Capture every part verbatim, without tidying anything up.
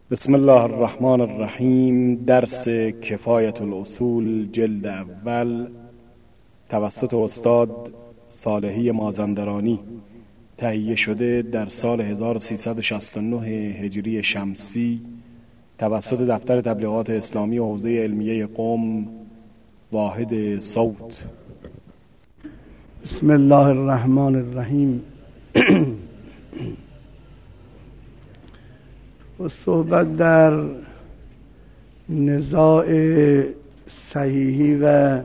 بسم الله الرحمن الرحیم. درس کفایت الاصول جلد اول توسط استاد صالحی مازندرانی تهیه شده در سال هزار و سیصد و شصت و نه هجری شمسی توسط دفتر تبلیغات اسلامی و حوزه علمیه قم واحد صوت. بسم الله الرحمن الرحیم. و صحبت در نزاع صحیحی و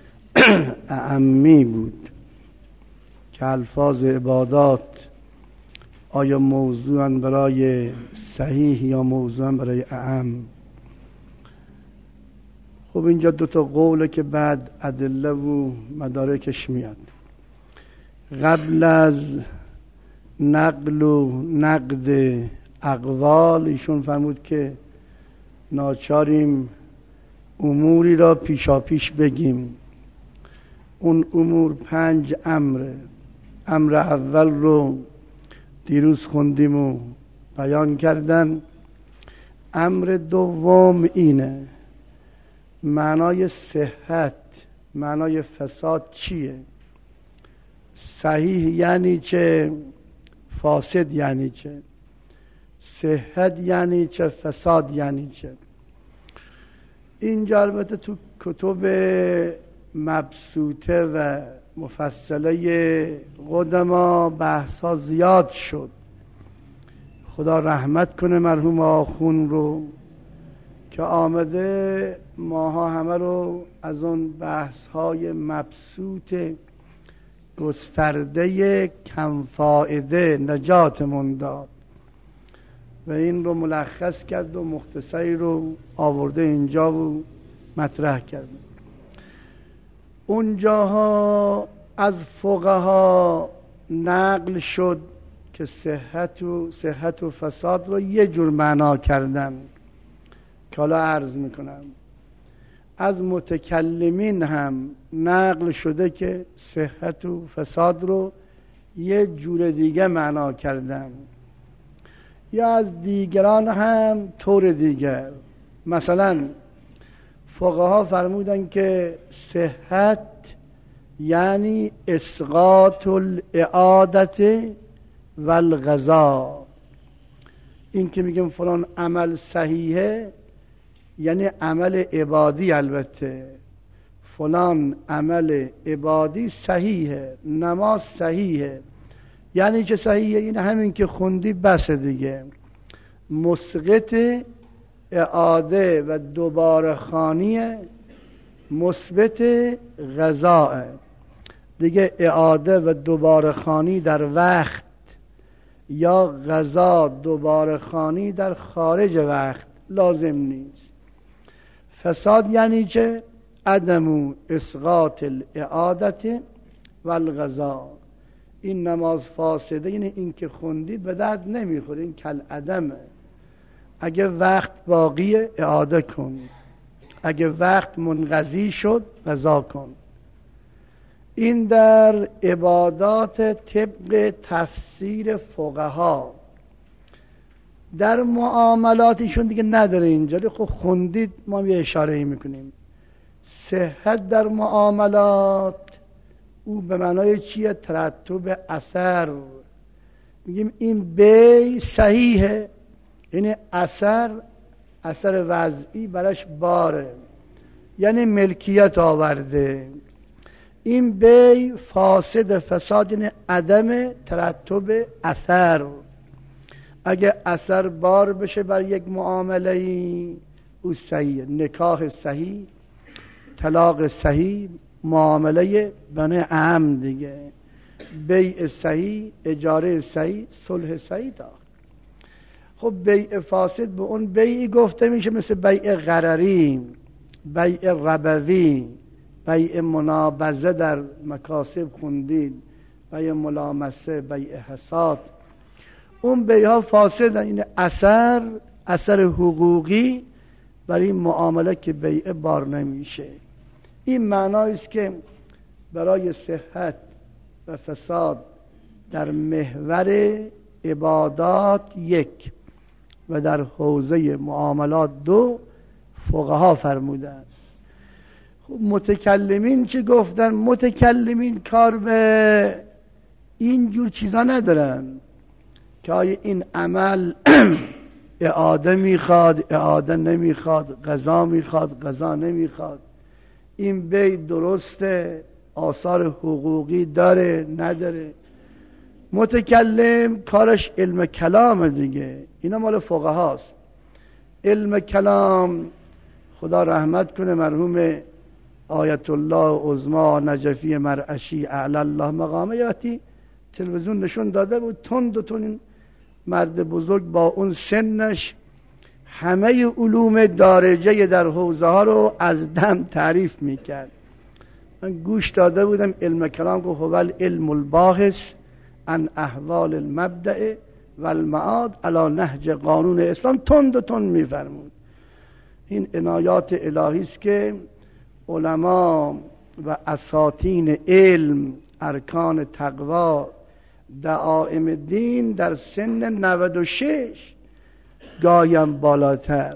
اعمی بود که الفاظ عبادات آیا موضوعاً برای صحیح یا موضوعاً برای اعم. خب اینجا دوتا قوله که بعد ادله و مدارکش میاد. قبل از نقل و نقد اقوال ایشون فرمود که ناچاریم اموری را پیشا پیش بگیم. اون امور پنج امره. امر اول رو دیروز خوندیم و بیان کردن. امر دوم اینه معنای صحت، معنای فساد چیه؟ صحیح یعنی چه؟ فاسد یعنی چه؟ صحت یعنی چه؟ فساد یعنی چه؟ اینجا البته تو کتب مبسوطه و مفصله قدما بحث ها زیاد شد. خدا رحمت کنه مرحوم آخون رو که آمده ماها همه رو از اون بحث های مبسوط گسترده کم فایده نجاتمون داد و این رو ملخص کرد و مختصری رو آورده اینجا و مطرح کرد. اونجاها از فقها نقل شد که صحت و صحت و فساد رو یه جور معنا کردن که حالا عرض میکنم. از متکلمین هم نقل شده که صحت و فساد رو یه جور دیگه معنا کردن، یا از دیگران هم طور دیگر. مثلا فقها فرمودن که صحت یعنی اسقاط الاعادت و القضا. این که میگم فلان عمل صحیحه یعنی عمل عبادی. البته فلان عمل عبادی صحیحه، نماز صحیحه. یعنی چه صحیحه؟ این همین که خوندی بس دیگه. مسقط اعاده و دوباره خوانی، مثبت قضاء دیگه. اعاده و دوباره خوانی در وقت یا قضا دوباره خوانی در خارج وقت لازم نیست. فساد یعنی چه؟ عدم اسقاط الاعادت و القضا. این نماز فاسده یعنی این که خوندی به درد نمیخوره، این کل عدمه. اگه وقت باقیه اعاده کن، اگه وقت منقضی شد قضا کن. این در عبادات طبق تفسیر فقها. در معاملاتشون دیگه نداره اینجا، خب خوندید ما یه اشاره ای میکنیم. صحت در معاملات او به معنای چیه؟ ترتب اثر. میگیم این بی صحیحه یعنی اثر اثر وضعی برش باره، یعنی ملکیت آورده. این بی فاسد فساد یعنی عدم ترتب اثر. اگه اثر بار بشه بر یک معامله ای او صحیح. نکاح صحیح، طلاق صحیح، معامله بنای اعم دیگه، بیع صحیح، اجاره صحیح، صلح صحیح داخل. خب بیع فاسد به اون بیعی گفته میشه مثل بیع غرری، بیع ربوی، بیع منابذه در مکاسب خوندید، بیع ملامسه، بیع حساد. اون بیعها فاسد، این اثر اثر حقوقی برای این معامله که بیع بار نمیشه. این معنایست که برای صحت و فساد در محور عبادات یک و در حوزه معاملات دو فقها فرمودند. خب متکلمین چه گفتن؟ متکلمین کار به اینجور چیزا ندارن که آیا این عمل اعاده میخواد، اعاده نمیخواد، قضا میخواد، قضا نمیخواد، این بی درسته، آثار حقوقی داره نداره. متکلم کارش علم کلام دیگه، اینا مال فقهاست. علم کلام خدا رحمت کنه مرحوم آیت الله عظما نجفی مرعشی اعلی الله مقامه، یاتی تلویزیون نشون داده بود تند و تند مرد بزرگ با اون سنش همه علوم دارجه در حوزه ها رو از دم تعریف میکرد. من گوش داده بودم علم کلام که هو العلم الباحث عن احوال المبدأ و المعاد علی نهج قانون اسلام، تند و تند میفرمود. این عنایات الهی است که علما و اساطین علم، ارکان تقوا، دعائم دین در سن نود و شش گایم بالاتر،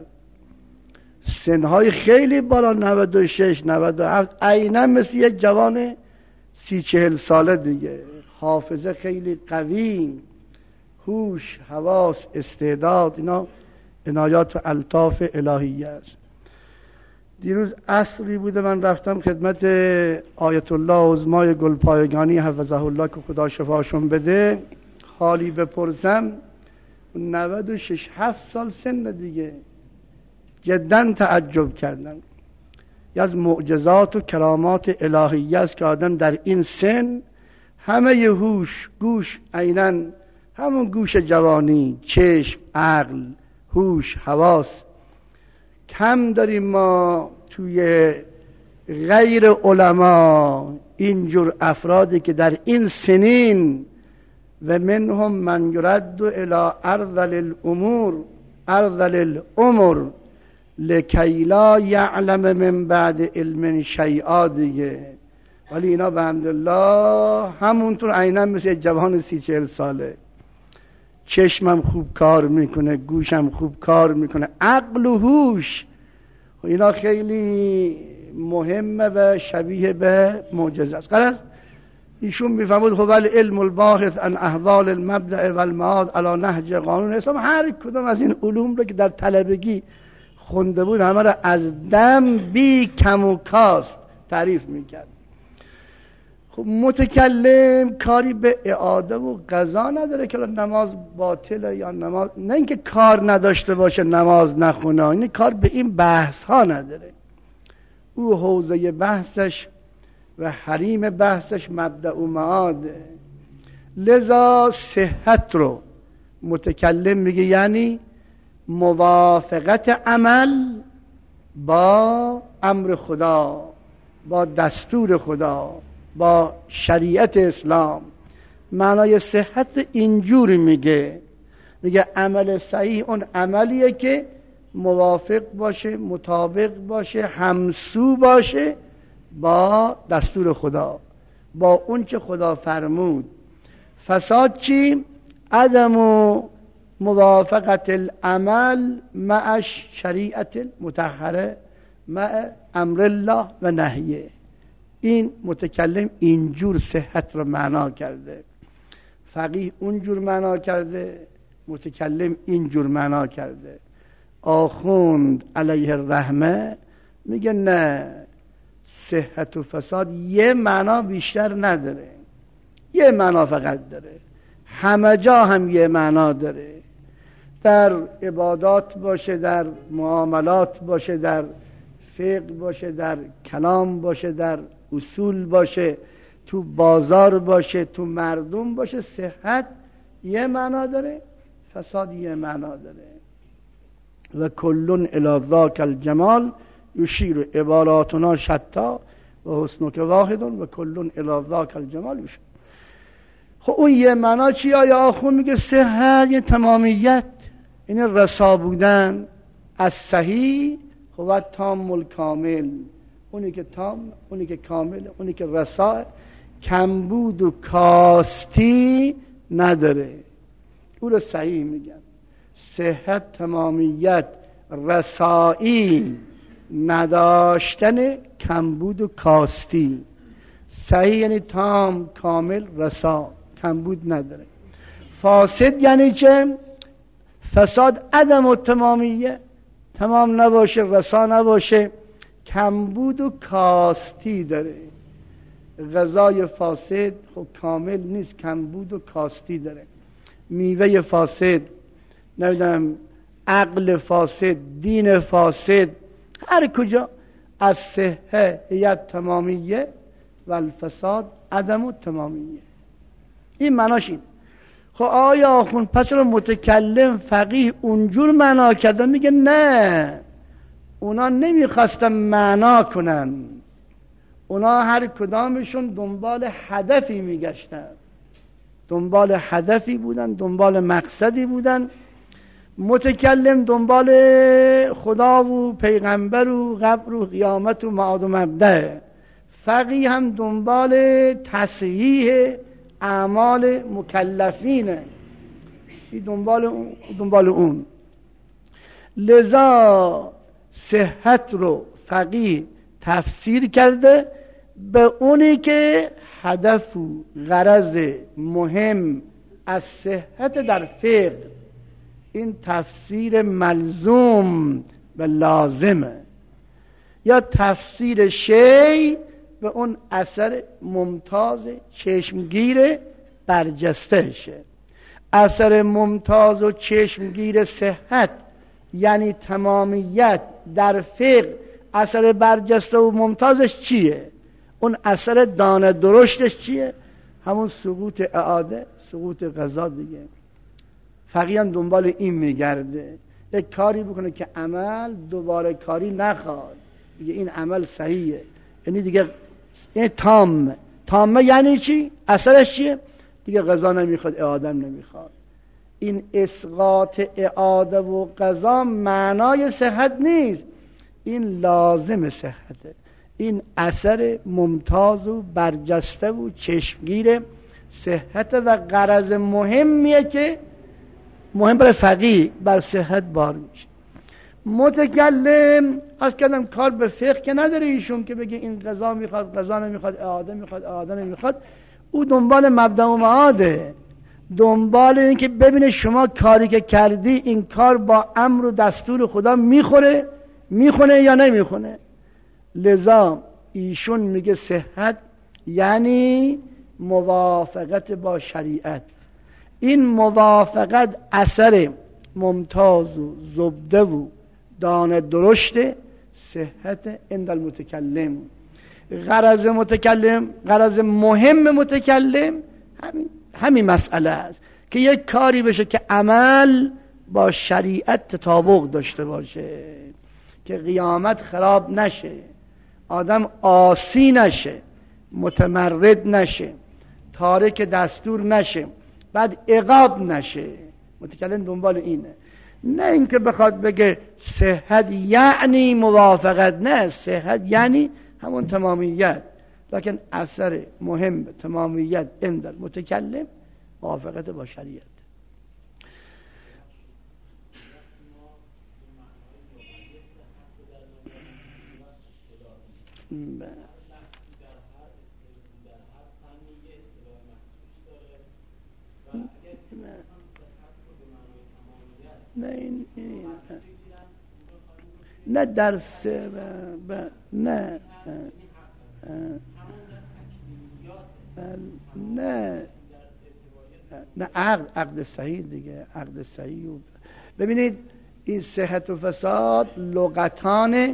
سنهای خیلی بالا، نود و شش نود و هفت، عیناً مثل یک جوان سی چهل ساله دیگه، حافظه خیلی قوی، هوش، حواس، استعداد، اینا عنایات و الطاف الهیه است. دیروز عصری بوده من رفتم خدمت آیت الله عظمای گلپایگانی حفظه الله که خدا شفاشون بده، حالی بپرسم، نود و شش هفت سال سن دیگه. جدا تعجب کردم. یه از معجزات و کرامات الهیه است که آدم در این سن همه ی هوش، گوش، عیناً همون گوش جوانی، چشم، عقل، هوش، حواس، کم داریم ما توی غیر علما اینجور افرادی که در این سنین و منهم من یرد الی ارذل الامور ارذل الامر لکی لا یعلم من بعد علم شیئا دیگه. ولی اینا به حمدالله همونطور عیناً مثل جوان سی چهل ساله، چشمم خوب کار میکنه، گوشم خوب کار میکنه، عقل و هوش، اینا خیلی مهمه و شبیه به معجزه است. غرض ایشون میفهمود هو العلم الباحث عن احوال المبدأ و المعاد علی نهج قانون اسلام. هر کدوم از این علوم رو که در طلبگی خونده بود همه را از دم بی کم و کاست تعریف میکرد. خب متکلم کاری به اعاده و قضا نداره که نماز باطله یا نماز، نه اینکه کار نداشته باشه نماز نخونه، این کار به این بحث ها نداره. او حوزه بحثش و حریم بحثش مبدأ و معاده. لذا صحت رو متکلم میگه یعنی موافقت عمل با امر خدا، با دستور خدا، با شریعت اسلام. معنای صحت اینجوری میگه، میگه عمل صحیح اون عملیه که موافق باشه، مطابق باشه، همسو باشه با دستور خدا، با اون که خدا فرمود. فساد چی؟ عدم و موافقت العمل مع شریعت المطهره مع امر الله و نهیه. این متکلم اینجور صحت رو معنا کرده، فقیه اونجور معنا کرده، متکلم اینجور معنا کرده. آخوند علیه الرحمه میگه نه، صحت و فساد یه معنا بیشتر نداره، یه معنا فقط داره، همه جا هم یه معنا داره. در عبادات باشه، در معاملات باشه، در فقه باشه، در کلام باشه، در اصول باشه، تو بازار باشه، تو مردم باشه، صحت یه معنا داره، فساد یه معنا داره. و کلون الی ذاک الجمال یشیر عباراتنا شتا و حسنک واحد و کلون الی ذاک الجمال یشیر. خب اون یه معنا چی؟ آیا آخون میگه صحت یه تمامیت، این رسا بودن از صحیح هو تام الکامل، اونی که تام، اونی که کامل، اونی که رسا، کمبود و کاستی نداره، او رو صحیح میگن. صحت، تمامیت، رسایی، نداشتن کمبود و کاستی. صحیح یعنی تام، کامل، رسا، کمبود نداره. فاسد یعنی چه؟ فساد، عدم و تمامیه، تمام نباشه، رسا نباشه، کمبود و کاستی داره. غذای فاسد خب کامل نیست، کمبود و کاستی داره. میوه فاسد، نمیدونم عقل فاسد، دین فاسد، هر کجا از صحه هیت تمامیه و الفساد عدم و تمامیه. این معناش این. خب آیا آخون پس رو متکلم فقیه اونجور معنا کرده؟ میگه نه، اونا نمیخواستن معنا کنن، اونا هر کدامشون دنبال هدفی میگشتن، دنبال هدفی بودن، دنبال مقصدی بودن. متکلم دنبال خدا و پیغمبر و قبر و قیامت و معاد و مبدأ، فقیه هم دنبال تصحیح اعمال مکلفینه، دنبال اون دنبال اون. لذا صحت رو فقیه تفسیر کرده به اونی که هدف و غرض مهم از صحت در فقه. این تفسیر ملزوم و لازمه، یا تفسیر شیء به اون اثر ممتاز چشمگیر برجستهشه. اثر ممتاز و چشمگیر صحت یعنی تمامیت در فقه، اثر برجسته و ممتازش چیه؟ اون اثر دانه درشتش چیه؟ همون سقوط اعاده، سقوط قضا دیگه. فقیه هم دنبال این میگرده، یک کاری بکنه که عمل دوباره کاری نخواد، دیگه این عمل صحیحه، یعنی دیگه این تامه. تامه یعنی چی؟ اثرش چیه؟ دیگه قضا نمیخواد، اعاده نمیخواد. این اسقاط اعاده و قضا معنای صحت نیست، این لازم صحته. این اثر ممتاز و برجسته و چشمگیر صحت و غرض مهمیه که مهم برای فقیه بر صحت بار میشه. متکلم از کردم کار به فقه که نداره ایشون که بگه این قضا میخواد، قضا نمیخواد، اعاده میخواد، اعاده نمیخواد. او دنبال مبدأ و معاده، دنبال این که ببینه شما کاری که کردی این کار با امر و دستور خدا میخوره، میخونه یا نمیخونه. لذا ایشون میگه صحت یعنی موافقت با شریعت. این موافقت اثر ممتاز و زبده و دانه درشت صحت عند المتکلم. غرض متکلم، غرض مهم متکلم همین همین مسئله است که یک کاری بشه که عمل با شریعت تطابق داشته باشه، که قیامت خراب نشه، آدم عاصی نشه، متمرد نشه، تارک دستور نشه، بعد عقاب نشه. متکلم دنبال اینه، نه اینکه بخواد بگه صحت یعنی موافقت، نه، صحت یعنی همون تمامیت، لکن اثر مهم تمامیت عند المتکلم موافقت با شریعت. نه این نه درس نه نه نه عقد عقد صحیح دیگه، عقد صحیح. ببینید این صحت و فساد لغتان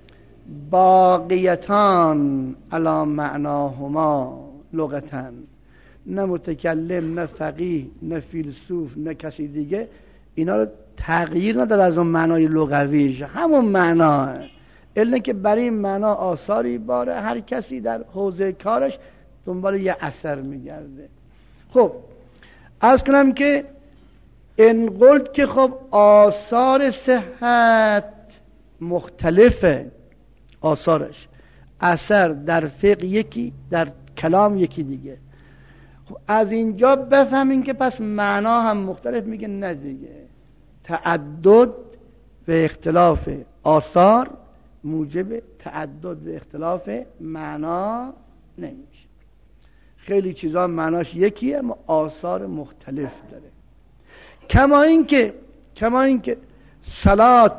باقیتان علی معناهما، لغتان. نه متکلم، نه فقیه، نه فیلسوف، نه کسی دیگه اینا رو تغییر نداد از اون معنای لغویش، همون معنا. الا که برای این معنا آثاری باره، هر کسی در حوزه کارش دنبال یه اثر میگرده. خب عرض کنم که این قلت که خب آثار صحت مختلفه، آثارش اثر در فقه یکی، در کلام یکی دیگه. خب از اینجا بفهمین که پس معنا هم مختلف. میگه نه دیگه، تعدد و اختلاف آثار موجب تعدد و اختلاف معنا نمیشه. خیلی چیزا معناش یکیه اما آثار مختلف داره. کما اینکه کما اینکه صلات،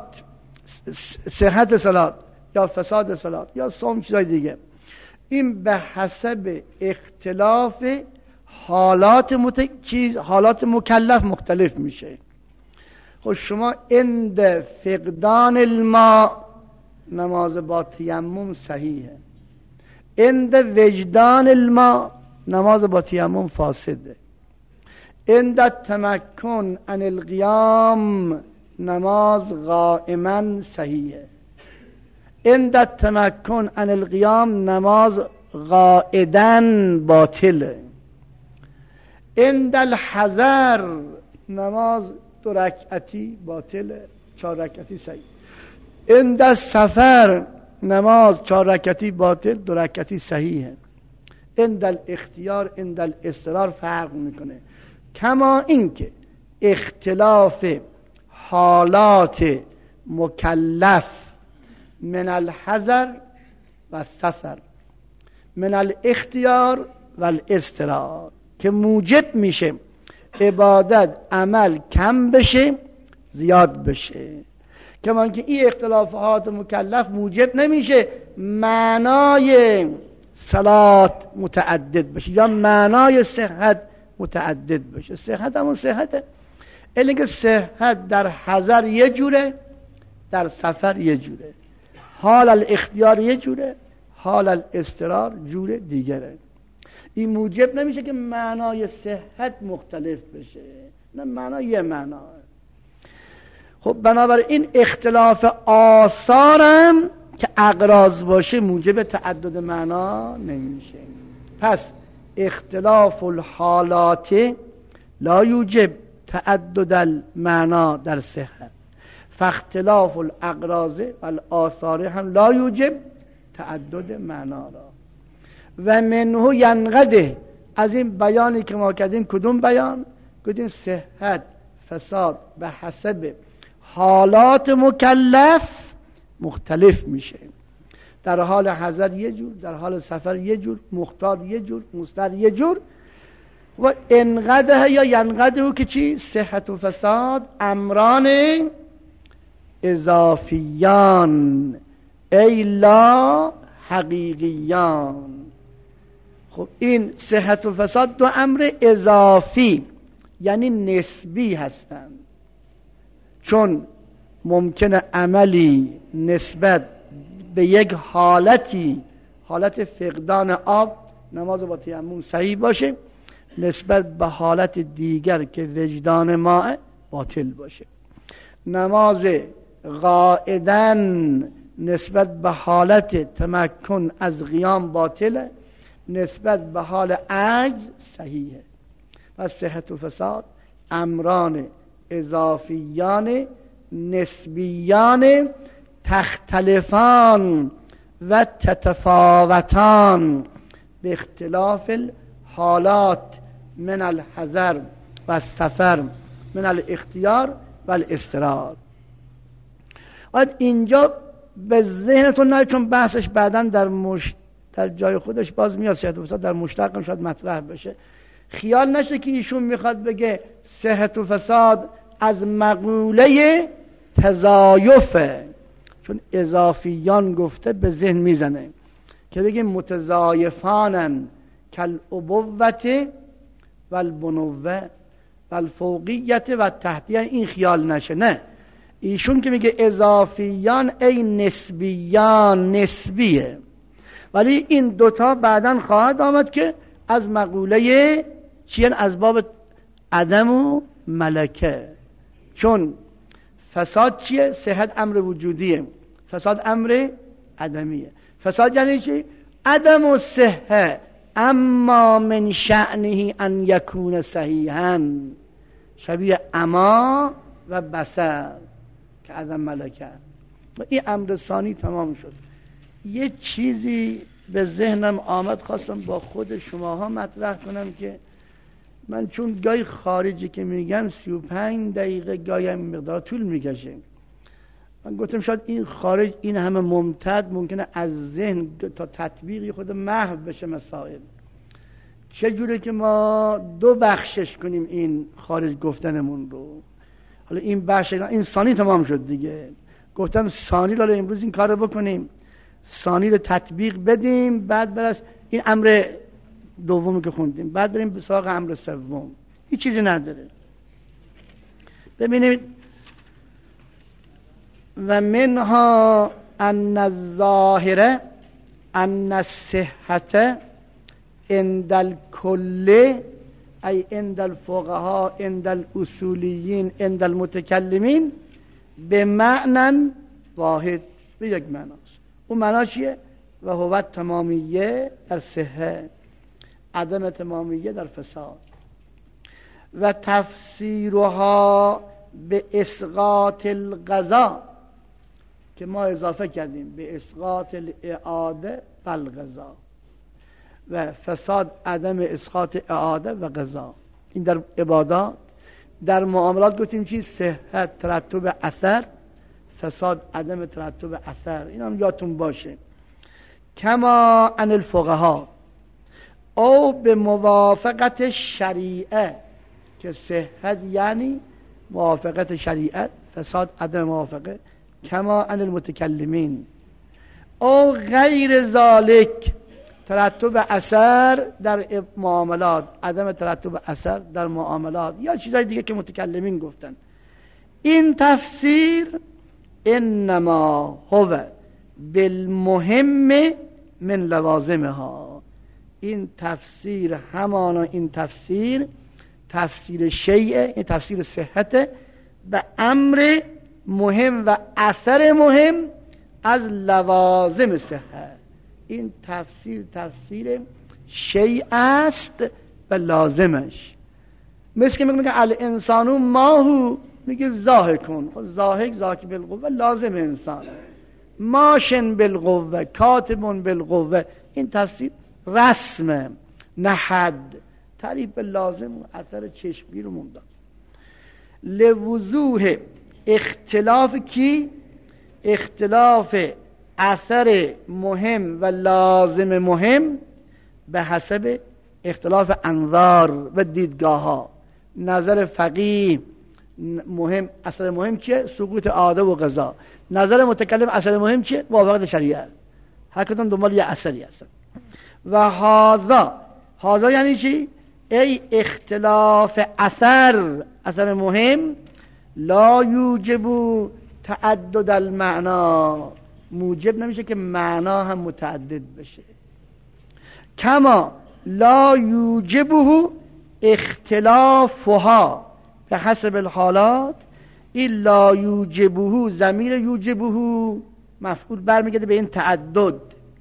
صحت صلات یا فساد صلات یا صوم، چیزای دیگه، این به حسب اختلاف حالات مت... چیز حالات مکلف مختلف میشه. خب شما عند فقدان الماء نماز با تیمم صحیحه، عند وجدان الماء نماز با تیمم فاسده، عند تمکن عن القیام نماز قائما صحیحه، عند تمکن عن القیام نماز قاعدا باطله، عند الحذر نماز دو رکعتی باطله، چهار رکعتی صحیح، عند السفر نماز چهار رکعتی باطل، دو رکعتی صحیحه، عند الاختیار عند الاضطرار فرق میکنه. کما اینکه اختلاف حالات مکلف من الحذر و سفر، من الاختیار و الاضطرار که موجب میشه عبادت عمل کم بشه زیاد بشه. کما اینکه این اختلافات مکلف موجب نمیشه معنای صلات متعدد بشه یا معنای صحت متعدد بشه. صحت همون صحته، الی که صحت در حضر یه جوره، در سفر یه جوره، حال الاختیار یه جوره، حال الاضطرار جور دیگره. این موجب نمیشه که معنای صحت مختلف بشه، نه، معنای یه معنا. خب بنابراین اختلاف آثارم که اقراض باشه موجب تعدد معنا نمیشه. پس اختلاف الحالات لا یوجب تعدد المعنا در صحت، فاختلاف الاقراض و الآثار هم لا یوجب تعدد معنا را. و منه ینقده، از این بیانی که ما کردیم کدوم بیان؟ کدوم صحت فساد به حسب حالات مکلف مختلف میشه. در حال حضر یه جور، در حال سفر یه جور، مختار یه جور، مستر یه جور. و انقده یا ینقده که چی؟ صحت و فساد امران اضافیان ای لا حقیقیان. خب این صحت و فساد دو امر اضافی یعنی نسبی هستند، چون ممکنه عملی نسبت به یک حالتی، حالت فقدان آب، نماز با تیمم صحیح باشه، نسبت به حالت دیگر که وجدان ماء باطل باشه. نماز قاعداً نسبت به حالت تمکن از قیام باطله، نسبت به حال عجز صحیحه. پس صحت و فساد امران اضافیان نسبیان تختلفان و تتفاوتان به اختلاف الحالات من الحذر و السفر من الاختیار و الاضطرار. باید اینجا به ذهنتون نه، چون بحثش بعداً در مش... در جای خودش باز میاد، صحت و فساد در مشتق هم شاید مطرح بشه. خیال نشه که ایشون میخواد بگه صحت و فساد از مقوله تضایفه، چون اضافیان گفته به ذهن میزنه که بگه متضایفانن کالابوت و البنوه و الفوقیت و تحتیه. این خیال نشه، نه، ایشون که میگه اضافیان ای نسبیان، نسبیه، ولی این دوتا بعداً خواهد آمد که از مقوله چیه؟ از باب عدم و ملکه. چون فساد چیه؟ صحت امر وجودیه، فساد امر عدمیه. فساد یعنی چی؟ عدم و صحه، اما من شأنه ان یکون صحیحا، شبیه اما و بصر که عدم ملکه. و این امر ثانی تمام شد. یه چیزی به ذهنم آمد، خواستم با خود شماها مطرح کنم که من چون گاهی خارجی که میگم سی و پنج دقیقه گاهی هم مقدار طول میکشه، من گفتم شاید این خارج این همه ممتد ممکنه از ذهن تا تطبیقی خود محو بشه مسائل. چجوره که ما دو بخشش کنیم این خارج گفتنمون رو؟ حالا این بخش این ثانی تمام شد دیگه، گفتم ثانی رو امروز این کار رو بکنیم، ثانی رو تطبیق بدیم، بعد برس این امر دومی که خوندیم، بعد بریم به سراغ امر سوم. هیچ چیزی نداره. ببینید و منها ان الظاهر ان الصحة عند الكل ای عند الفقهاء عند الاصولیین عند المتکلمین به معنی واحد، به یک معناست. اون معنا چیه؟ و هو تمامیه در صحه، عدم تمامیه در فساد. و تفسیرها به اسقاط القضا که ما اضافه کردیم به اسقاط الاعاده بالقضا، و فساد عدم اسقاط اعاده و قضا. این در عبادات. در معاملات گفتیم چی؟ صحت ترتب اثر، فساد عدم ترتب اثر. این هم یادتون باشه. کما ان الفقها او به موافقت شریعه، که صحت یعنی موافقت شریعت، فساد عدم موافقه. کما ان المتکلمین او غیر ذالک، ترتب اثر در معاملات، عدم ترتب اثر در معاملات، یا چیزای دیگه که متکلمین گفتن. این تفسیر انما هو بالمهم من لوازمها، این تفسیر همانا این تفسیر تفسیر شیء، این تفسیر صحت به امر مهم و اثر مهم از لوازم صحت. این تفسیر تفسیر شیء است و لازمش. مثل که میگه الانسانو ماهو، میگه ضاحکون، ضاحک ذاکی بالقوه لازم انسان، ماشن بالقوه کاتبون بالقوه. این تفسیر رسمه، نه حد. تعریف به لازم و اثر چشمگیر و ممداد. لوضوح اختلاف کی؟ اختلاف اثر مهم و لازم مهم به حسب اختلاف انظار و دیدگاه ها. نظر فقیه مهم، اثر مهم چیه؟ سقوط عاده و قضا. نظر متکلم اثر مهم چیه؟ موافقت شریعت. هر کدوم دنبال یه اثری هستن. و هذا، هذا یعنی چی؟ ای اختلاف اثر، اثر مهم لا یوجب تعدد المعنا، موجب نمیشه که معنا هم متعدد بشه. کما لا یوجبه اختلافها به حسب الحالات. این لا یوجبه، ضمیر یوجبه مفعول برمیگرده به این تعدد،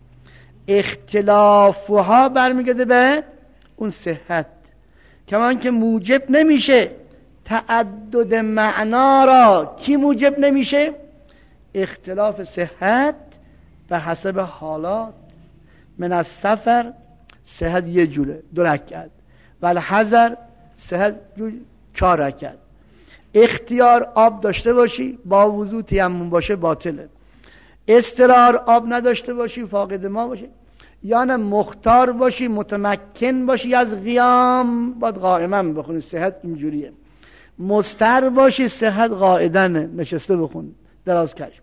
اختلافها برمیگرده به اون صحت. کما که موجب نمیشه تعدد معنا را. کی موجب نمیشه؟ اختلاف صحت به حسب حالات. من از سفر صحت یه جوره، دو رکعت، ولی حذر صحت چهار رکعت. اختیار آب داشته باشی با وضو تیمم باشه باطله. اضطرار آب نداشته باشی فاقد ما باشه، یا نه مختار باشی متمکن باشی از قیام باید قائما بخونی، صحت اینجوریه. مضطر باشی صحت قاعدن نشسته بخون دراز کش.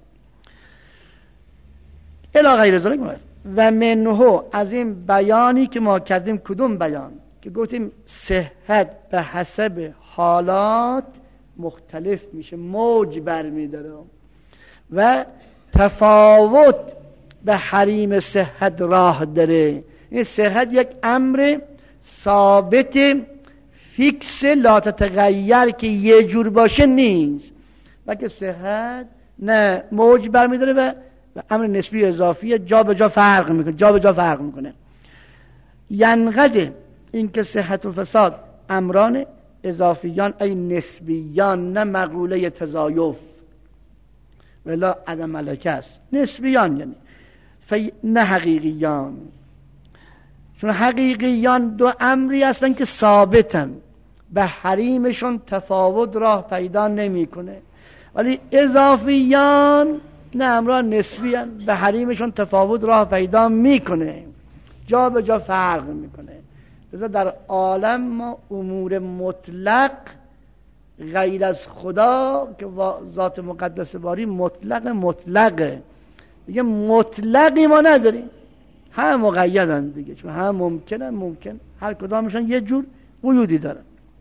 الی غیر ذلک. و منه، از این بیانی که ما کردیم، کدوم بیان؟ که گفتیم صحت به حسب حالات مختلف میشه، موج برمیداره و تفاوت به حریم صحت راه داره. این صحت یک امر ثابت فیکس لا تتغیر که یه جور باشه نیست، بلکه صحت نه موج برمیداره و امر نسبی اضافیه، جا به جا فرق میکنه، جا به جا فرق میکنه. ینقده، این که صحت و فساد امران اضافیان ای نسبیان، نه مقوله تزایف ولا عدم ملکه است. نسبیان یعنی فی... نه حقیقیان. چون حقیقیان دو امری هستن که ثابتن، به حریمشون تفاوت راه پیدا نمیکنه. ولی اضافیان نه امرا نسبیان، به حریمشون تفاوت راه پیدا میکنه، جا به جا فرق میکنه. لذا در عالم ما امور مطلق غیر از خدا که ذات مقدس باری مطلق مطلقه، دیگه مطلقی ما نداریم، هم مقیدن دیگه، چون هم ممکنه ممکن هر کدامشون یه جور قیودی دارن.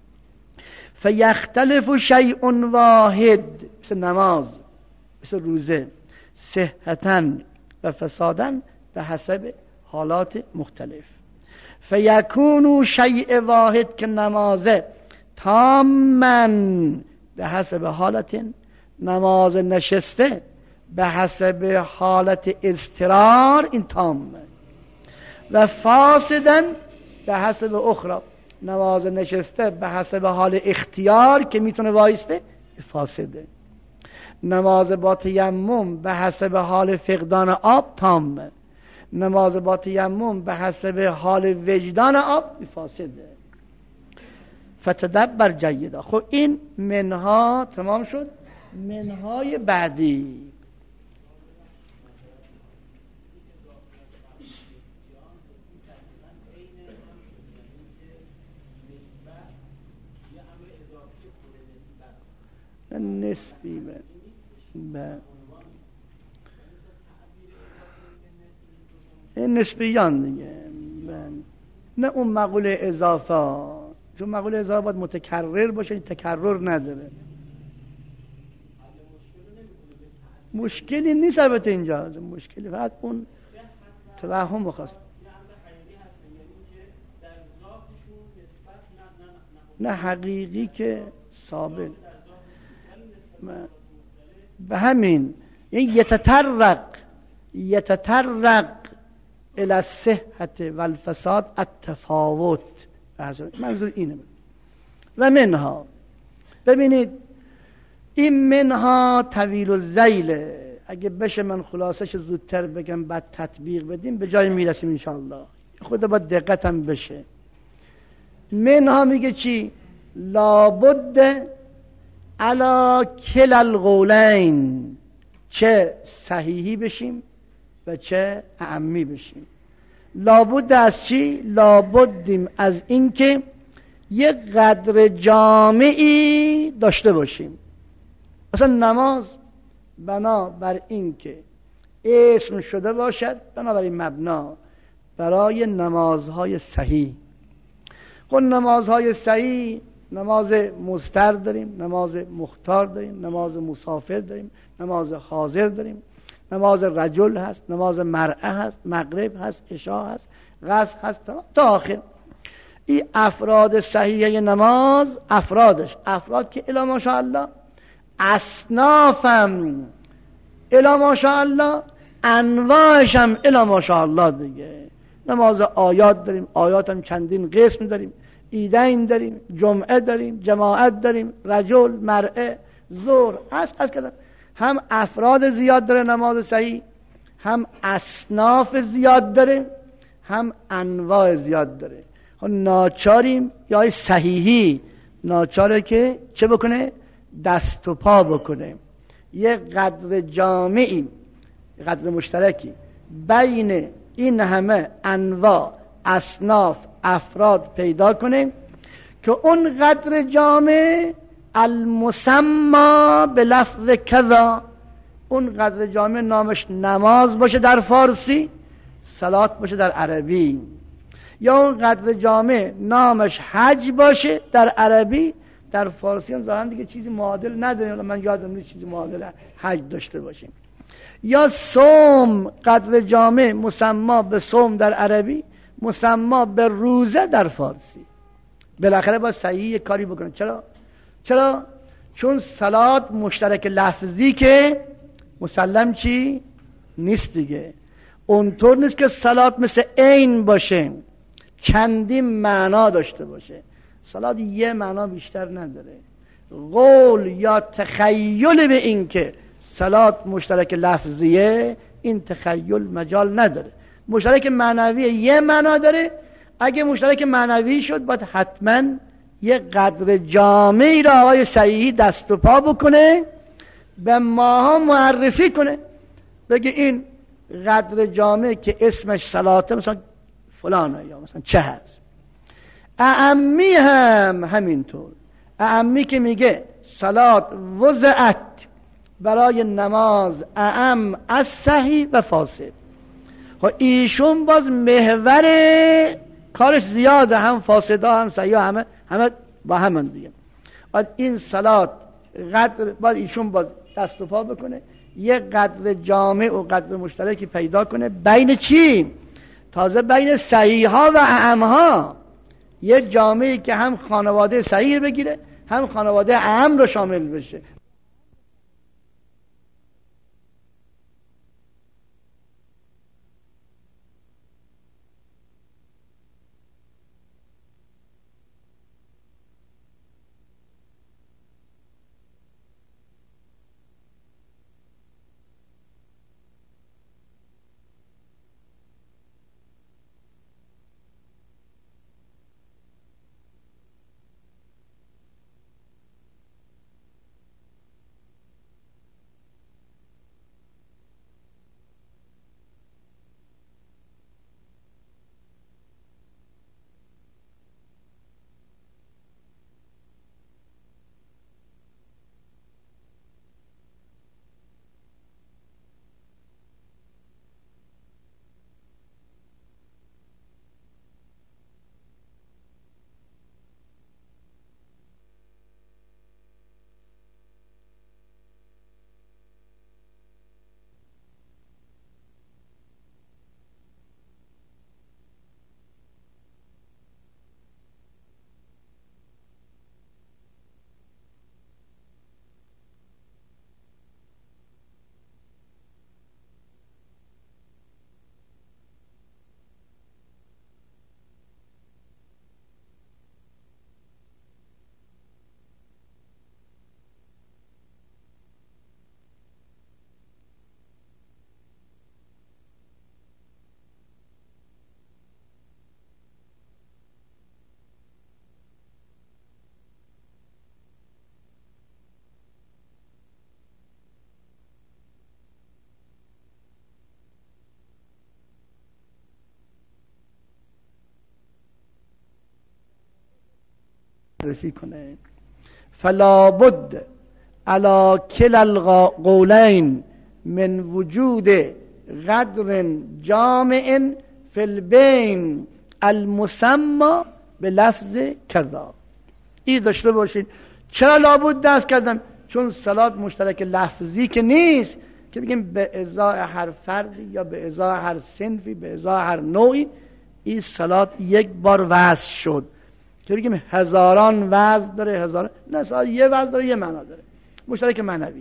فیختلف شیء واحد، مثل نماز، مثل روزه، صحتاً و فساداً به حسب حالات مختلف. فیکونو شیء واحد که نمازه تاماً به حسب حالت، نماز نشسته به حسب حالت اضطرار، این تامه، و فاسداً به حسب اخرى، نماز نشسته به حسب حال اختیار که میتونه وایسته فاسده. نماز با تیمم به حسب حال فقدان آب تامه، نماز با تیمم به حسب حال وجدان آب فاسده. فتدبر جیدا. خب این منها تمام شد. منهای بعدی نسبی به به این نسبیان دیگه، نه اون مقوله اضافه، چون مقوله اضافه باید متکرر باشه، این تکرر نداره. مشکلی نیست البته اینجا، مشکلی فقط اون توهم مخواست، نه حقیقی که ثابت به همین. یعنی یتطرق یتطرق الى الصحت والفساد التفاوت، منظور اینه. و منها، ببینید این منها طویل الذیل، اگه بشه من خلاصش زودتر بگم بعد تطبیق بدیم به جای میرسیم انشاءالله، خود با دقتم بشه. منها میگه چی؟ لابد علا کل القولین، چه صحیحی بشیم و چه اعمی بشیم. لابد از چی؟ لابدیم از اینکه یک قدر جامعی داشته باشیم. مثلا نماز بنا بر اینکه اسم شده باشد، بنابراین مبنا برای نمازهای صحیح. خب نمازهای صحیح، نماز مضطر داریم، نماز مختار داریم، نماز مسافر داریم، نماز حاضر داریم، نماز رجل هست، نماز مرأه هست، مغرب هست، عشاء هست، قصر هست تا آخر. این افراد صحیحه نماز، افرادش افراد که الا ماشاءالله، اصنافم الا ماشاءالله، انواعشم الا ماشاءالله دیگه. نماز آیات داریم، آیات هم چندین قسم داریم، ایدین داریم، جمعه داریم، جماعت داریم، رجل، مرأه، ظهر، عصر، از کدام هم افراد زیاد داره نماز صحیح، هم اصناف زیاد داره، هم انواع زیاد داره. ناچاریم یا صحیحی ناچاره که چه بکنه؟ دست و پا بکنه. یک قدر جامعی، قدر مشترکی بین این همه انواع، اصناف، افراد پیدا کنه که اون قدر جامع المسمى به لفظ کذا، اون قدر جامع نامش نماز باشه در فارسی، صلات باشه در عربی، یا اون قدر جامع نامش حج باشه در عربی، در فارسی هم ظاهرا دیگه چیزی معادل نداریم، من یادم نیست چیزی معادل حج داشته باشیم. یا صوم، قدر جامع مسما به صوم در عربی، مسما به روزه در فارسی. بالاخره باید صحیح کاری بکنه. چرا؟ چرا؟ چون صلات مشترک لفظی که مسلم چی؟ نیست دیگه. اونطور نیست که صلات مثل عین باشه، چندین معنا داشته باشه. صلات یه معنا بیشتر نداره. قول یا تخیل به این که صلات مشترک لفظیه، این تخیل مجال نداره. مشترک معنوی یه معنا داره. اگه مشترک معنوی شد باید حتما یه قدر جامعی را آقای صحیحی دست و پا بکنه، به ماها معرفی کنه، بگه این قدر جامعی که اسمش صلاته مثلا فلانه یا مثلا چه هست. اعمی هم همینطور، اعمی که میگه صلات وضعت برای نماز اعم از صحیح و فاسد، خب ایشون باز محور کارش زیاده، هم فاسدا هم صحیح، همه همه با هم دیگه. بعد این صلات قدر باز ایشون باز دست و پا بکنه، یه قدر جامع و قدر مشترکی پیدا کنه بین چی؟ تازه بین صحیح ها و اعم ها، یه جامعی که هم خانواده صحیح بگیره هم خانواده اعم رو شامل بشه. معرفی کنه. فلا بد علی کلا القولین من وجود قدر جامع فی البین المسمى به لفظ کذا. این داشته باشید. چرا لابد دست کردم؟ چون صلات مشترک لفظی که نیست که بگیم به ازای هر فردی یا به ازای هر صنفی به ازای هر نوعی، این صلات یک بار وضع شد که بگیم هزاران وضع داره، هزاران نه، صلات یه وضع داره، یه معنا داره، مشترک معنوی.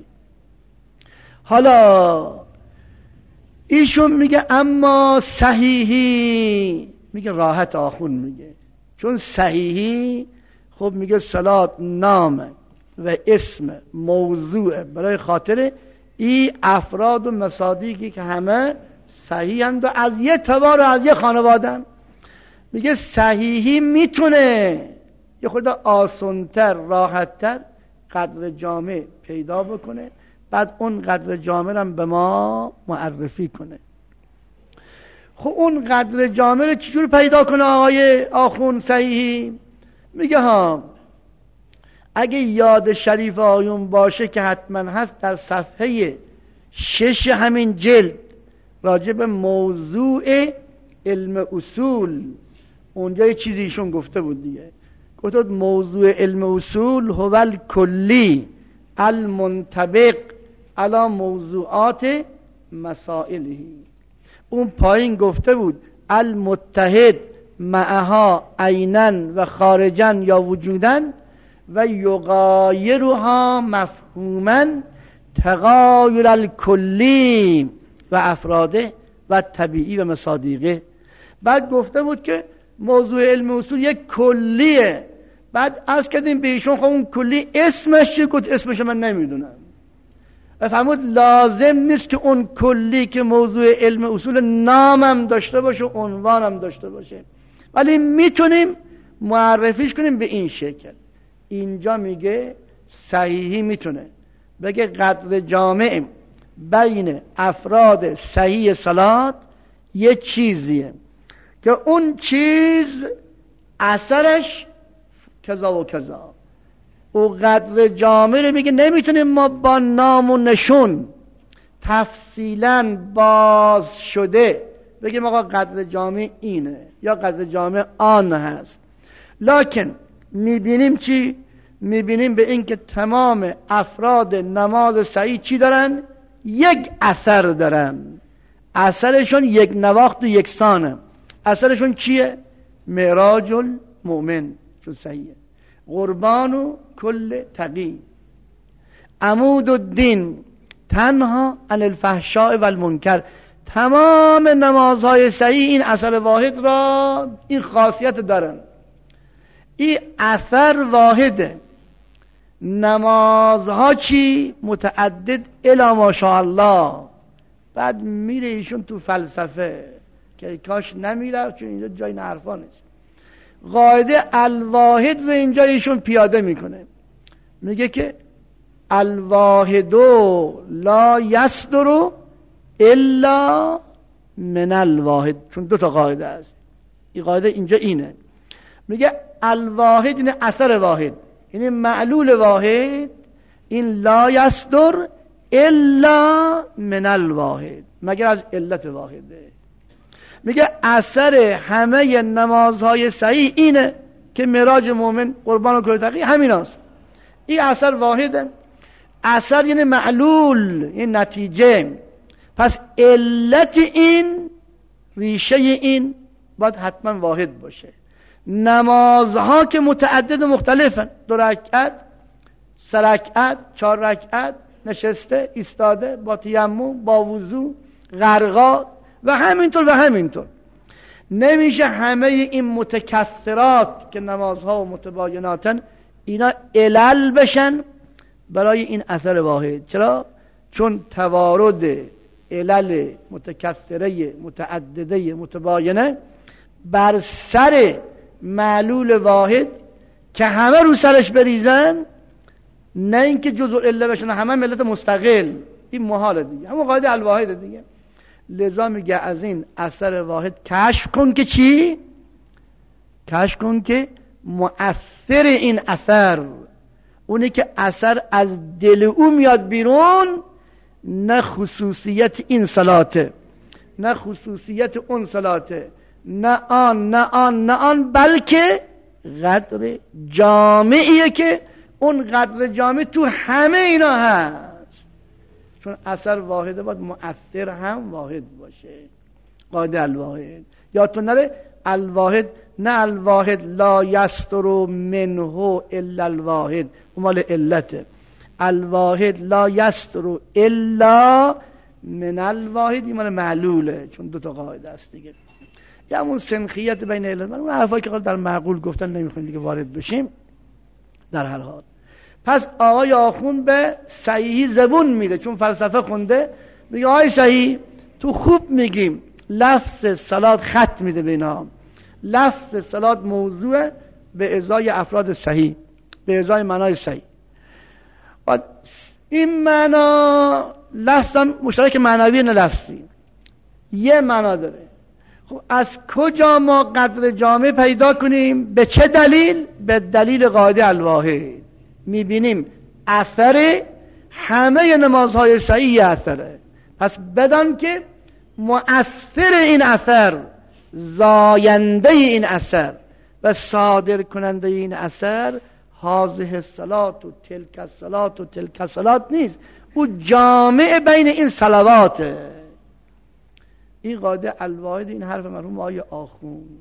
حالا ایشون میگه اما صحیحی، میگه راحت آخون میگه، چون صحیحی خب میگه صلات نام و اسم موضوع برای خاطر ای افراد و مصادیقی که همه صحیحند و از یه تبار و از یه خانوادن. میگه صحیحی میتونه یه خورده آسانتر راحتتر قدر جامع پیدا بکنه، بعد اون قدر جامع هم به ما معرفی کنه. خب اون قدر جامع رو چجور پیدا کنه آقای آخون صحیحی؟ میگه ها اگه یاد شریف آیون باشه که حتما هست، در صفحه شش همین جلد راجع به موضوع علم اصول اونجا یه چیزی ایشون گفته بود دیگه، گفته بود موضوع علم اصول هو الکلی المنطبق علی موضوعات مسائلهی. اون پایین گفته بود المتحد معها عیناً و خارجاً یا وجوداً و یغایرها مفهوماً تغایر الکلی و افراده و طبیعی و مصادیقه. بعد گفته بود که موضوع علم اصول یک کلیه. بعد از کردیم به ایشون خب اون کلی اسمش چیه؟ گفت اسمش من نمیدونم. فرمود لازم نیست که اون کلی که موضوع علم اصول نامم داشته باشه، عنوانم داشته باشه، ولی میتونیم معرفیش کنیم به این شکل. اینجا میگه صحیحی میتونه بگه قدر جامع بین افراد صحیح صلات یه چیزیه که اون چیز اثرش کذا و کذا. او قدر جامع رو میگه نمیتونیم ما با نام و نشون تفصیلا باز شده بگیم آقا قدر جامع اینه یا قدر جامع آن هست، لکن میبینیم چی؟ میبینیم به این که تمام افراد نماز صحیح چی دارن؟ یک اثر دارن، اثرشون یک نواخت و یکسانه. اثرشون چیه؟ معراج المؤمن چون صحیحه، قربان و کل تقی، عمود الدین، تنها عن الفحشاء و المنکر. تمام نمازهای صحیح این اثر واحد را، این خاصیت دارن، این اثر واحده. نمازها چی؟ متعدد الی ماشاءالله. بعد میره ایشون تو فلسفه که کاش نمیره چون اینجا جای حرفا نیست. قاعده الواحد رو اینجا ایشون پیاده میکنه، میگه که الواحدو لا یصدر الا من الواحد، چون دو تا قاعده است. این قاعده اینجا اینه، میگه الواحد این اثر واحد، یعنی معلول واحد، این لا یصدر الا من الواحد، مگر از علت واحده. میگه اثر همه نمازهای صحیح اینه که معراج مومن، قربان و کل تقی همین هست. این اثر واحده. اثر یعنی معلول، این نتیجه. پس علت این، ریشه این باید حتما واحد باشه. نمازها که متعدد و مختلفن، دو رکعت، سه رکعت، چهار رکعت، نشسته، ایستاده، با تیمم، با وضو، غرقا و همینطور و همینطور. نمیشه همه این متکثرات که نمازها و متبایناتن اینا علل بشن برای این اثر واحد. چرا؟ چون توارد علل متکثره متعدده متباینه بر سر معلول واحد که همه رو سرش بریزن، نه اینکه جزء عله بشن، همه ملت مستقل. این محاله دیگه، همون قاعده الواحد دیگه. لذا میگه از این اثر واحد کشف کن که چی؟ کشف کن که مؤثر این اثر، اونی که اثر از دل او میاد بیرون، نه خصوصیت این صلاته، نه خصوصیت اون صلاته، نه آن نه آن نه آن، بلکه قدر جامعیه که اون قدر جامع تو همه اینا هست. چون اثر واحده باید مؤثر هم واحد باشه. قاعده الواحد یادتون نره، الواحد نه الواحد لا یستر منه الا الواحد، اون مال علته. الواحد لا یستر الا من الواحد، این مال معلوله، چون دو تا قاعده است دیگه. یا همون سنخیت بین علت، اون حرفایی که در معقول گفتن نمیخوایم دیگه وارد بشیم. در هر حال پس آقای آخوند به صحیحی زبون میده، چون فلسفه خونده. میگه آقای صحیح تو خوب میگیم لفظ صلات خط میده به اینا. لفظ صلات موضوع به ازای افراد صحیح، به ازای معنای صحیح. و این معنا لفظ هم مشترک معنوی نه لفظی، یه معنا داره. خب از کجا ما قدر جامع پیدا کنیم؟ به چه دلیل؟ به دلیل قاعده الواحد. میبینیم اثر همه نمازهای صحیح اثره. پس بدان که مؤثر این اثر، زاینده این اثر و صادر کننده این اثر هذه الصلات و تلک الصلات و تلک الصلات نیست، او جامع بین این صلواته. این قاعده الواحد، این حرف مرحوم آقای آخوند.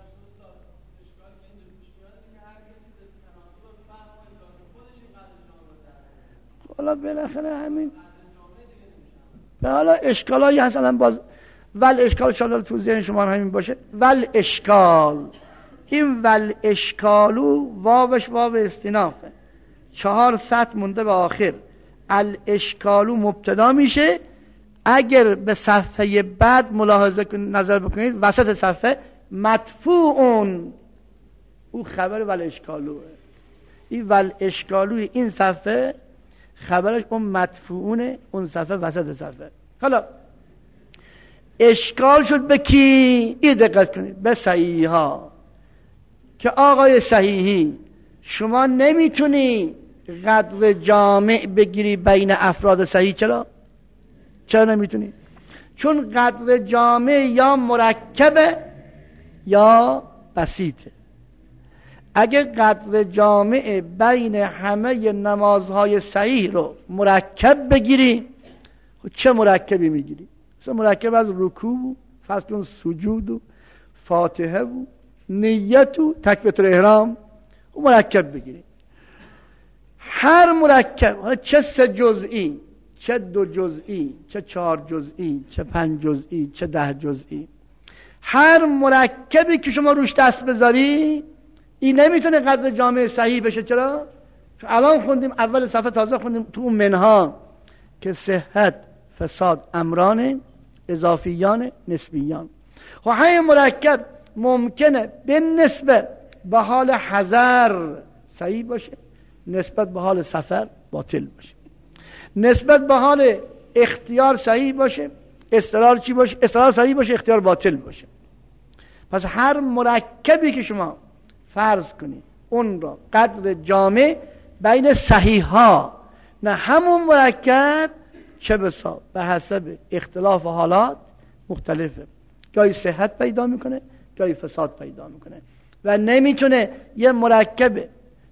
حالا بالاخره همین به حالا اشکالایی هست. الان باز ول اشکال شاید تو ذهن شما همین باشه. ول اشکال، این ول اشکالو واوش واو استینافه، چهار سطر مونده به آخر. الاشکالو مبتدا میشه. اگر به صفحه بعد ملاحظه کنید، نظر بکنید، وسط صفحه مدفوعون او خبر ول اشکالوه. این ول اشکالوی این صفحه خبرش اون مدفوعونه، اون صفحه وسط صفحه. حالا اشکال شد به کی؟ این دقت کنید، به صحیحی ها، که آقای صحیحی شما نمیتونی قدر جامع بگیری بین افراد صحیح. چرا؟ چرا نمیتونی؟ چون قدر جامع یا مرکبه یا بسیطه. اگه قدر جامع بین همه نمازهای صحیح رو مرکب بگیری، چه مرکبی میگیری؟ مثلا مرکب از رکوع، فصل سجود و فاتحه و نیت و تکبیرة الاحرام و مرکب بگیری. هر مرکب، چه سه جزئی، چه دو جزئی، چه چهار جزئی، چه پنج جزئی، چه ده جزئی، هر مرکبی که شما روش دست بذاری این نمیتونه قدر جامع صحیح بشه. چرا؟ چون الان خوندیم اول صفحه، تازه خوندیم تو اون منها که صحت فساد امران اضافیان نسبیان. خب همین مرکب ممکنه به نسبت به حال حضر صحیح باشه، نسبت به حال سفر باطل باشه، نسبت به حال اختیار صحیح باشه، اضطرار چی باشه؟ اضطرار صحیح باشه، اختیار باطل باشه. پس هر مرکبی که شما فرض کنید اون را قدر جامع بین صحیح ها، نه همون مرکب چه بسا به حسب اختلاف حالات مختلفه، گاهی صحت پیدا میکنه گاهی فساد پیدا میکنه و نمیتونه یه مرکب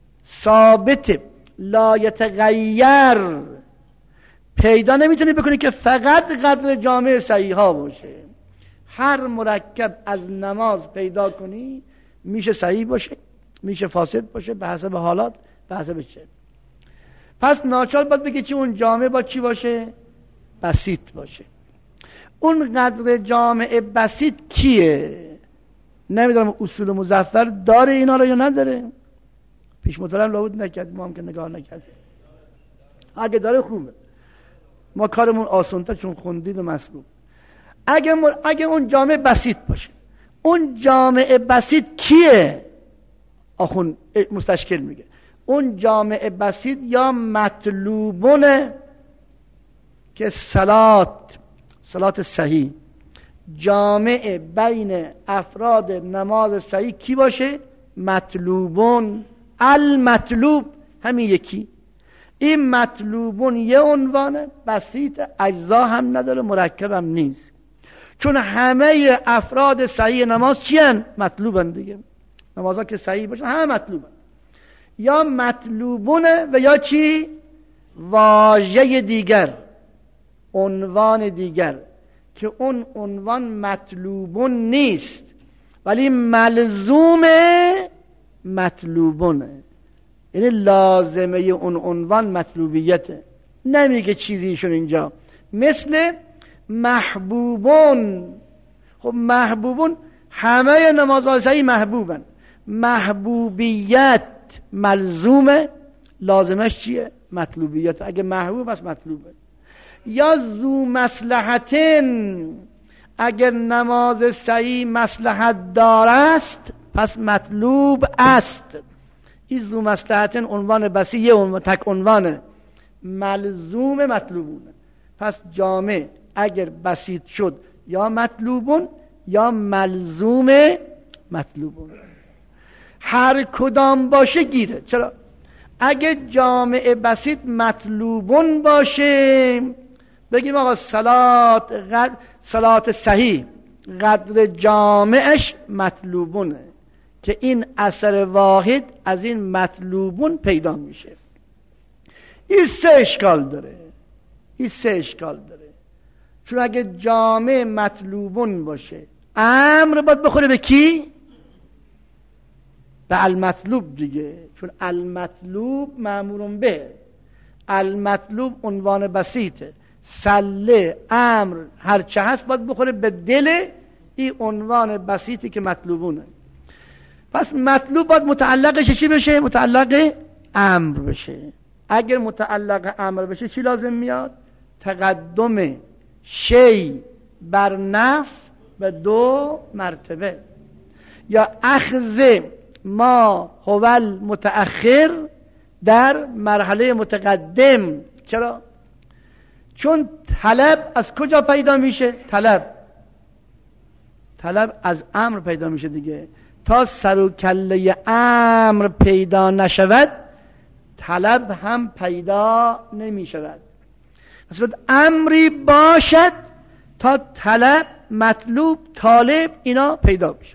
ثابت لا یتغیر پیدا نمیتونه بکنه که فقط قدر جامع صحیح ها باشه. هر مرکب از نماز پیدا کنی میشه صحیح باشه، میشه فاسد باشه، به حسب حالات، به حسب چه. پس ناچار باید بگه چی اون جامع با چی باشه؟ بسیط باشه. اون قدر جامع بسیط کیه؟ نمیدونم اصول مظفر داره اینا رو یا نداره. پیش مطالعه لابد نکرد، ما هم که نگاه نکردیم. اگه داره خوبه، ما کارمون آسان‌تر چون خوندید و مسلوب. اگه مر... اگه اون جامع بسیط باشه، اون جامع بسیط کیه؟ آخون مستشکل میگه اون جامع بسیط یا مطلوبونه که صلات صلات صحیح جامع بین افراد نماز صحیح کی باشه؟ مطلوبون. المطلوب همین یکی. این مطلوبون یه عنوانه بسیط، اجزا هم نداره، مرکب هم نیست، چون همه افراد صحیح نماز چی هن؟ مطلوبن دیگه. نمازها که صحیح باشن همه مطلوبن. یا مطلوبونه و یا چی؟ واژه دیگر، عنوان دیگر، که اون عنوان مطلوبون نیست ولی ملزوم مطلوبونه، یعنی لازمه اون عنوان مطلوبیته. نمیگه چیزیشون اینجا، مثل محبوبون. خب محبوبون همه نمازهای صحیح محبوبن، محبوبیت ملزومه، لازمش چیه؟ مطلوبیت. اگه محبوب است مطلوبه. یا ذو مصلحتن، اگر نماز صحیح مصلحت دارست پس مطلوب است. این ذو مصلحتن عنوان بسی، یه عنوان تک عنوانه، ملزوم مطلوبونه. پس جامع اگر بسیط شد یا مطلوبون یا ملزوم مطلوبون. هر کدام باشه گیره. چرا؟ اگه جامع بسیط مطلوبون باشه بگیم آقا صلات قد... صلات صحیح قدر جامعش مطلوبونه، که این اثر واحد از این مطلوبون پیدا میشه. این سه اشکال داره، این سه اشکال داره. چون اگه جامع مطلوبون باشه امر باید بخوره به کی؟ به المطلوب دیگه، چون المطلوب مأمورون به. المطلوب عنوان بسیطه، سله امر هر چه هست باید بخوره به دل این عنوان بسیطی که مطلوبونه. پس مطلوب باید متعلقش چی بشه؟ متعلق امر بشه. اگر متعلق امر بشه چی لازم میاد؟ تقدم شی بر نفس به دو مرتبه، یا اخذ ما هوال متأخر در مرحله متقدم. چرا؟ چون طلب از کجا پیدا میشه؟ طلب طلب از امر پیدا میشه دیگه. تا سر و کله امر پیدا نشود طلب هم پیدا نمی شود. مثلا امری باشد تا طلب، مطلوب، طالب اینا پیدا بشه.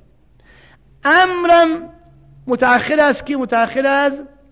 امرم متأخر از کی؟ متأخر از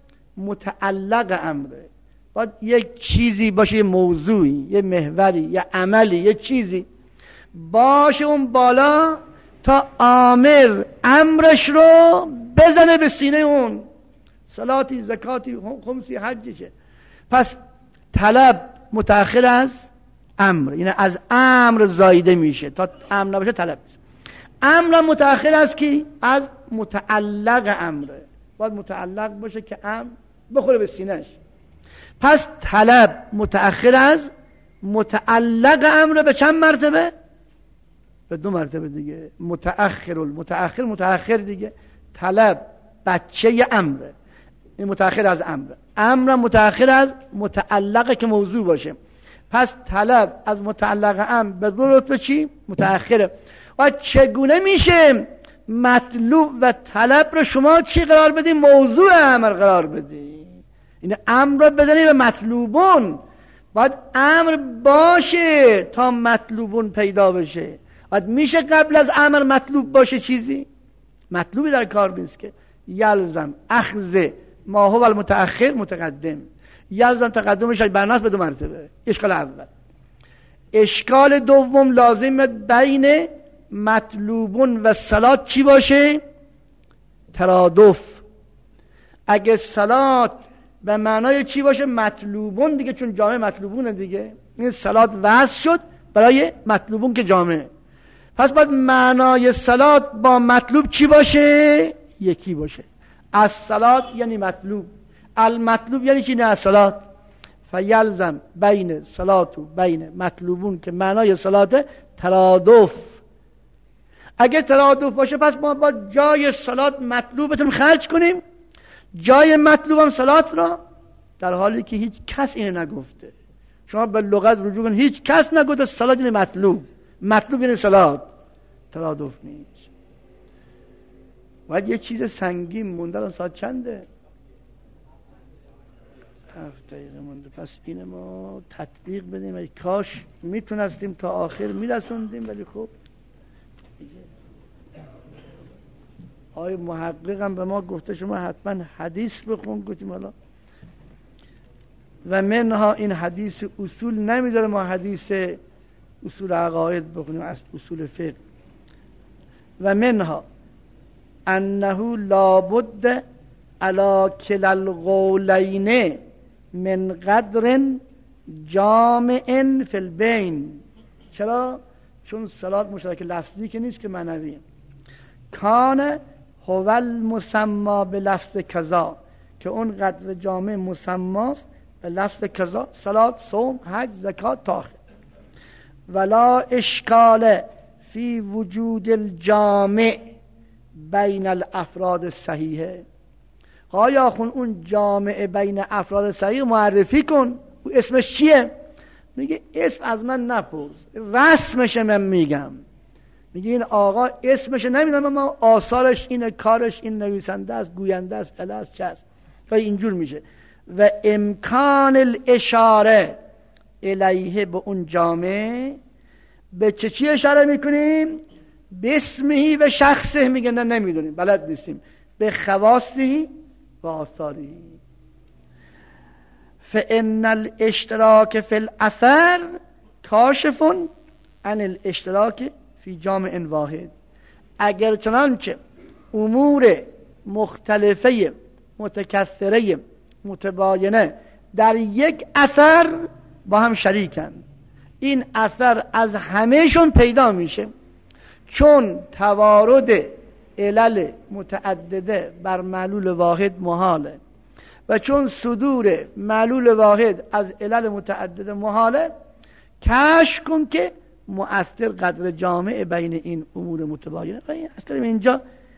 متعلق امره. باید یک چیزی باشه، یه موضوعی، یه محوری، یه عملی، یه چیزی باشه اون بالا تا آمر امرش رو بزنه به سینه اون. صلاتی، زکاتی، خمسی، حجشه. پس طلب متأخر از امر، یعنی از امر زایده میشه. تا امر نباشه طلب میشه. امر متأخر از کی؟ از متعلق امره. باید متعلق باشه که امر بخوره به سینهش. پس طلب متأخر از متعلق امره. به چند مرتبه؟ به دو مرتبه دیگه. متأخر المتأخر، متأخر دیگه. طلب بچه امره، این متأخر از امره. امر متأخر از متعلق که موضوع باشه. پس طلب از متعلق امر به دو رتبه چی؟ متأخره. و چگونه میشه مطلوب و طلب رو شما چی قرار بدی؟ موضوع امر قرار بدی. این امر رو بدنی به مطلوبون. باید امر باشه تا مطلوبون پیدا بشه. باید میشه قبل از امر مطلوب باشه چیزی؟ مطلوبی در کار نیست که. یلزم اخذ ما هو المتأخر متقدم. یلزم تقدمش برناس به دو مرتبه. اشکال اول. اشکال دوم لازم بین مطلوبون و صلات چی باشه؟ ترادف. اگه صلات به معنای چی باشه؟ مطلوبون دیگه، چون جامعه مطلوبونه دیگه. این صلات وصل شد برای مطلوبون که جامعه. پس باید معنای صلات با مطلوب چی باشه؟ یکی باشه. از صلات یعنی مطلوب، المطلوب یعنی چی؟ نه از صلات. فیلزم بین صلات و بین مطلوبون که معنای صلات ترادف. اگه ترادف باشه پس ما با جای صلات مطلوبتون خرج کنیم، جای مطلوبم صلات را، در حالی که هیچ کس اینه نگفته. شما به لغت رجوع کنید، هیچ کس نگفته صلات یعنی مطلوب، مطلوب یعنی صلات. ترادف نیست. باید یه چیز سنگین مونده. الان ساعت چنده؟ هفت دقیقه مونده. پس اینه ما تطبیق بدیم. ای کاش میتونستیم تا آخر میرسوندیم، ولی خب آقای محقق هم به ما گفته شما حتما حدیث بخون. گفتیم حالا و منها این حدیث اصول نمیداره ما حدیث اصول عقاید بخونیم، از اصول فقه. و منها انه لابد علی کل القولین من قدر جامع فی البین. چرا؟ چون صلات مشترک لفظی که نیست که معنوی. کان هو المسما به لفظ کذا، که اون قدر جامع مسماست به لفظ کذا. صلات، صوم، حج، زکات تا آخر. ولا اشکال فی وجود الجامع بین الافراد صحیحه. آیا خون اون جامع بین افراد صحیح معرفی کن. او اسمش چیه؟ میگه اسم از من نپرس، رسمش من میگم. میگه این آقا اسمش نمیدونم، اما آثارش اینه، کارش این، نویسنده است، گوینده است، اله است، چه است. و اینجور میشه. و امکان الاشاره الیه به اون جامع. به چه چی اشاره میکنیم؟ به اسمهی و شخصه. میگه نه نمیدونیم، بلد نیستیم. به خواصهی و آثاری. فان الاشتراک فی الاثر کاشف عن الاشتراک فی جامع واحد. اگر چنانچه امور مختلفه متکثره متباینه در یک اثر با هم شریکن، این اثر از همهشون پیدا میشه. چون توارد علل متعدده بر معلول واحد محاله و چون صدور معلول واحد از علل متعدده محاله، کشف کن که مؤثر قدر جامع بین این امور متباینه. اصلا اینجا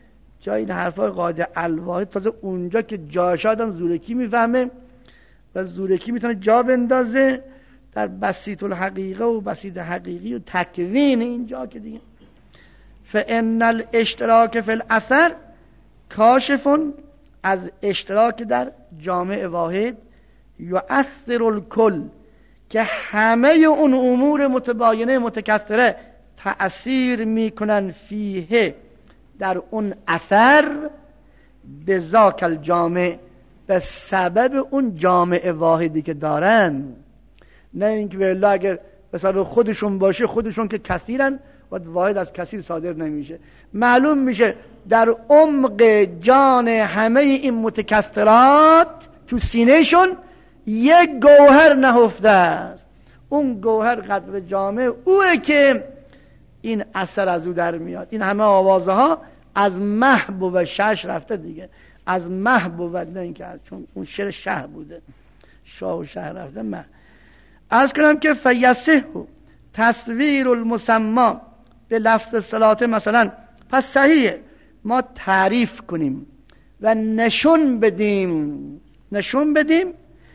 جای این حرفای قاعده الواحد تازه اونجا که جاش آدم زورکی میفهمه و زورکی میتونه جا بندازه در بسیط الحقیقه و بسیط حقیقی و تکوین اینجا که دیگه فان الاشتراک فی الاثر کاشفون از اشتراک در جامع واحد یؤثر الکل که همه اون امور متباینه متکثره تأثیر میکنن فیه در اون اثر به ذاک الجامع به سبب اون جامع واحدی که دارن، نه اینکه والله اگر به سبب خودشون باشه، خودشون که کثیرن و واحد از کثیر صادر نمیشه. معلوم میشه در عمق جان همه این متکثرات تو سینهشون یک گوهر نهفته است. اون گوهر قدر جامع اوه که این اثر از او در میاد. این همه آوازه ها از محب و شش رفته دیگه، از محب و نه اینکه چون اون شعر شه بوده، شاه و شه رفته محب. از کنم که فیصح تصویر المسمى به لفظ صلات مثلا، پس صحیحه ما تعریف کنیم و نشون بدیم نشون بدیم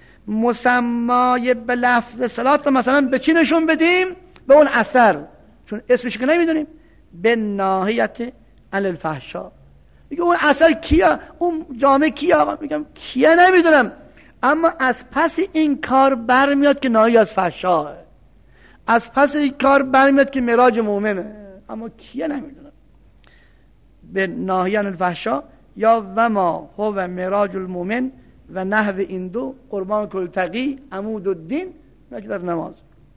مسمای به لفظ صلات مثلا به چی نشون بدیم؟ به اون اثر، چون اسمش که نمیدونیم. به ناحیت عن الفحشا، میگه اون اثر کیه، اون جامعه کیه؟ آقا میگم کیه نمیدونم، اما از پس این کار برمیاد که ناهی از فحشاه، از پس این کار برمیاد که معراج مومنه، اما کیه نمیدونم. به ناحیه عن الفحشا یا و ما هو معراج المومن و نحو این دو قربان کل تقی عمود الدین که در نماز.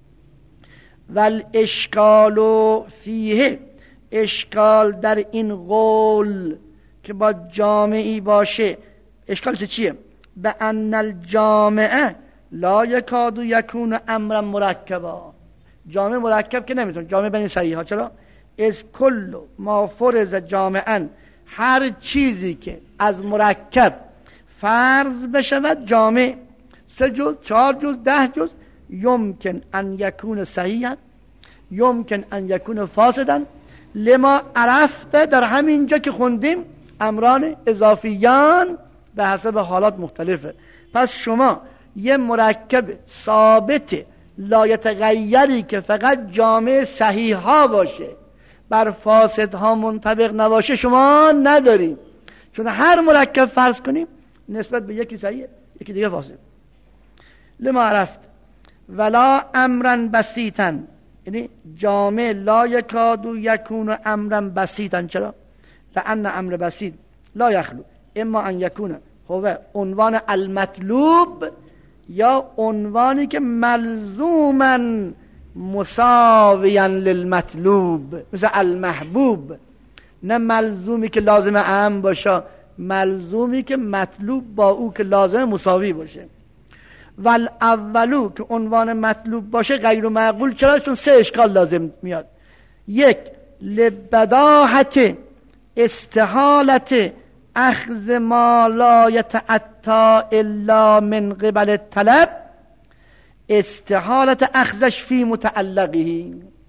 ول اشکال فیه، اشکال در این قول که با جامعی باشه، اشکال چیه؟ به ان الجامعه لا یکاد یکون امرا مرکبا، جامعه مرکب که نمیتونه، جامعه بین صحیح ها. چرا؟ از کل ما فرض جامعا، هر چیزی که از مرکب فرض بشود جامع، سه جز، چهار جز، ده جز، یمکن ان یکون صحیحا یمکن ان یکون فاسدا لما عرفته، در همین جا که خوندیم امران اضافیان به حسب حالات مختلفه. پس شما یه مرکب ثابت لایتغیری که فقط جامع صحیح ها باشه بر فاسد ها منطبق نباشه شما نداریم، چون هر مرکب فرض کنیم نسبت به یکی صحیح یکی دیگه فاسد. لما عرفت ولا امرا بسیطا، یعنی جامع لا یکاد یکون امرا بسیطا. چرا؟ لان امر بسیط لا یخلو اما ان یکون هو عنوان المطلوب یا عنوانی که ملزوما مساویا للمطلوب، مثل المحبوب، نه ملزومی که لازم اهم باشه، ملزومی که مطلوب با او که لازم مساوی باشه. ول اولو که عنوان مطلوب باشه غیر معقول. چرا؟ چون سه اشکال لازم میاد. یک، لبداحت استحالت اخذ ما لا یتعطا الا من قبل الطلب، استحالت اخذش فی متعلقه،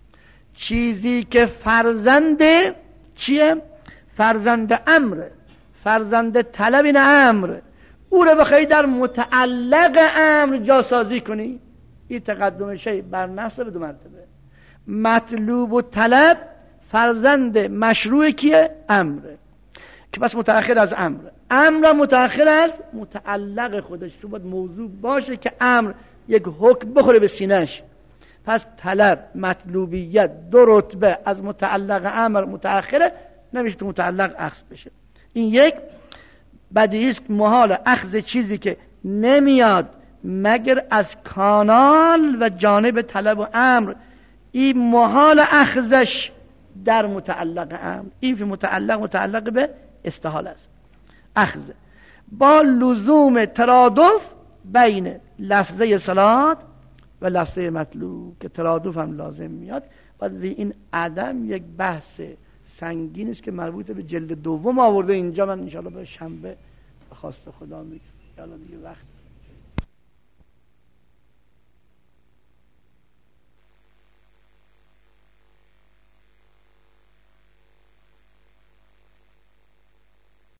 چیزی که فرزند چیه؟ فرزند امر، فرزند طلب این امر، او رو بخوای در متعلق امر جاسازی کنی، این تقدم شی بر نفس به دو مرتبه. مطلوب و طلب فرزند مشروع کیه؟ امره، که پس متأخر از امر، امر متأخر از متعلق خودش. تو باید موضوع باشه که امر یک حکم بخوره به سینه‌اش. پس طلب، مطلوبیت دو رتبه از متعلق امر متأخره، نمیشه تو متعلق اخذ بشه. این یک. بدیهی است محال اخذ چیزی که نمیاد مگر از کانال و جانب طلب و امر، این محال اخذش در متعلق امر. این فی متعلق متعلق به استحال است اخذ، با لزوم ترادف بین لفظه صلات و لفظه مطلوب که ترادف هم لازم میاد. و این عدم یک بحث سنگین است که مربوط به جلد دوم آورده اینجا. من انشاءالله به شنبه خواست خدا میگم. یالا دیگه وقت